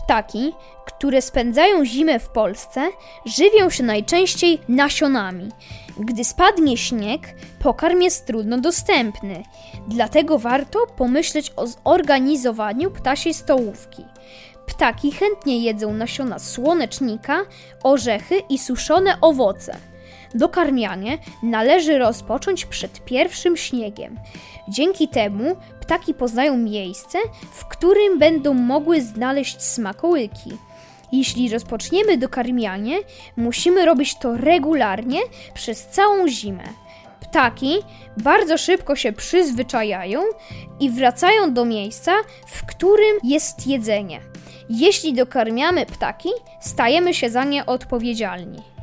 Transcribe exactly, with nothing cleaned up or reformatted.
Ptaki, które spędzają zimę w Polsce, żywią się najczęściej nasionami. Gdy spadnie śnieg, pokarm jest trudno dostępny, dlatego warto pomyśleć o zorganizowaniu ptasiej stołówki. Ptaki chętnie jedzą nasiona słonecznika, orzechy i suszone owoce. Dokarmianie należy rozpocząć przed pierwszym śniegiem. Dzięki temu ptaki poznają miejsce, w którym będą mogły znaleźć smakołyki. Jeśli rozpoczniemy dokarmianie, musimy robić to regularnie przez całą zimę. Ptaki bardzo szybko się przyzwyczajają i wracają do miejsca, w którym jest jedzenie. Jeśli dokarmiamy ptaki, stajemy się za nie odpowiedzialni.